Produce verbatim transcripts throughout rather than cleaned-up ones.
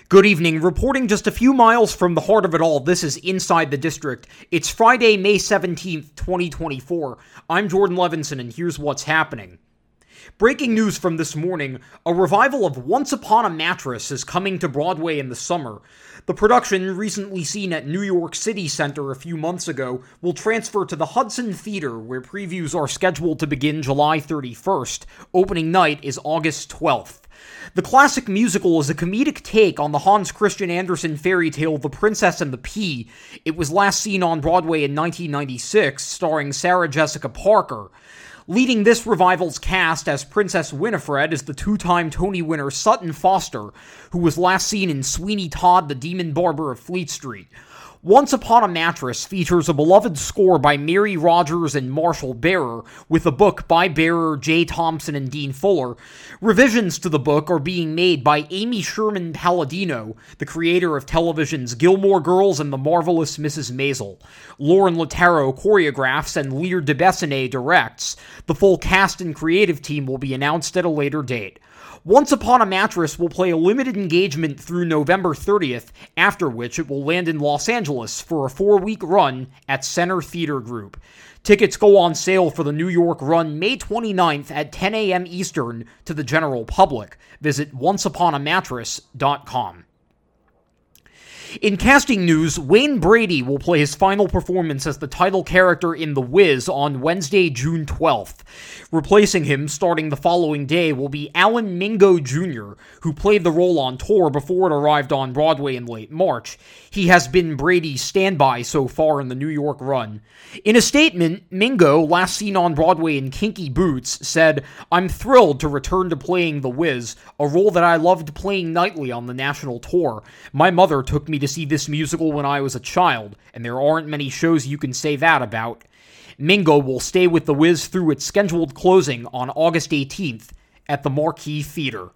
Good evening. Reporting just a few miles from the heart of it all, this is Inside the District. It's Friday, May seventeenth, twenty twenty-four. I'm Jordan Levinson, and here's what's happening. Breaking news from this morning, a revival of Once Upon a Mattress is coming to Broadway in the summer. The production, recently seen at New York City Center a few months ago, will transfer to the Hudson Theater, where previews are scheduled to begin July thirty-first. Opening night is August twelfth. The classic musical is a comedic take on the Hans Christian Andersen fairy tale The Princess and the Pea. It was last seen on Broadway in nineteen ninety-six, starring Sarah Jessica Parker. Leading this revival's cast as Princess Winifred is the two-time Tony winner Sutton Foster, who was last seen in Sweeney Todd, the Demon Barber of Fleet Street. Once Upon a Mattress features a beloved score by Mary Rodgers and Marshall Barer, with a book by Barer, Jay Thompson, and Dean Fuller. Revisions to the book are being made by Amy Sherman Palladino, the creator of television's Gilmore Girls and The Marvelous Missus Maisel. Lauren Lattaro choreographs and Lear DeBessene directs. The full cast and creative team will be announced at a later date. Once Upon a Mattress will play a limited engagement through November thirtieth, after which it will land in Los Angeles for a four-week run at Center Theater Group. Tickets go on sale for the New York run May twenty-ninth at ten a.m. Eastern to the general public. Visit once upon a mattress dot com. In casting news, Wayne Brady will play his final performance as the title character in The Wiz on Wednesday, June twelfth. Replacing him, starting the following day, will be Alan Mingo Junior, who played the role on tour before it arrived on Broadway in late March. He has been Brady's standby so far in the New York run. In a statement, Mingo, last seen on Broadway in Kinky Boots, said, "I'm thrilled to return to playing The Wiz, a role that I loved playing nightly on the national tour. My mother took me to see this musical when I was a child, and there aren't many shows you can say that about." Mingo will stay with The Wiz through its scheduled closing on August eighteenth at the Marquis Theater.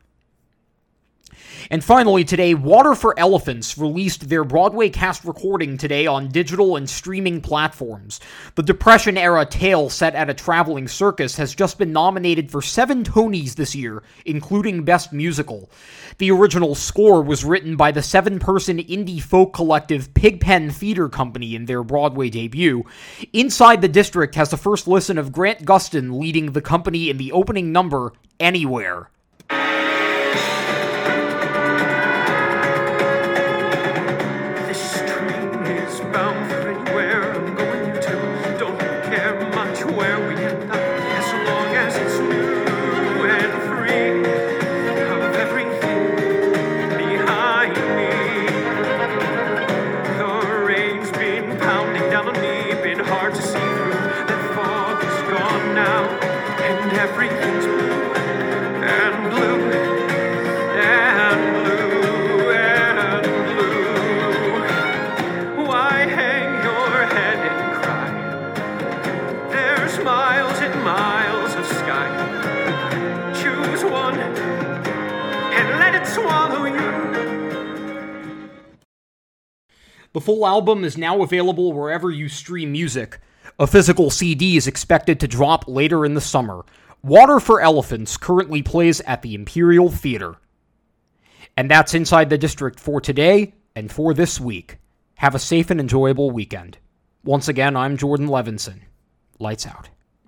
And finally today, Water for Elephants released their Broadway cast recording today on digital and streaming platforms. The Depression-era tale set at a traveling circus has just been nominated for seven Tonys this year, including Best Musical. The original score was written by the seven-person indie folk collective Pigpen Theater Company in their Broadway debut. Inside the District has the first listen of Grant Gustin leading the company in the opening number, Anywhere. Everything's blue and blue and blue and blue. Why hang your head and cry? There's miles and miles of sky. Choose one and let it swallow you. The full album is now available wherever you stream music. A physical C D is expected to drop later in the summer. Water for Elephants currently plays at the Imperial Theater. And that's Inside the District for today and for this week. Have a safe and enjoyable weekend. Once again, I'm Jordan Levinson. Lights out.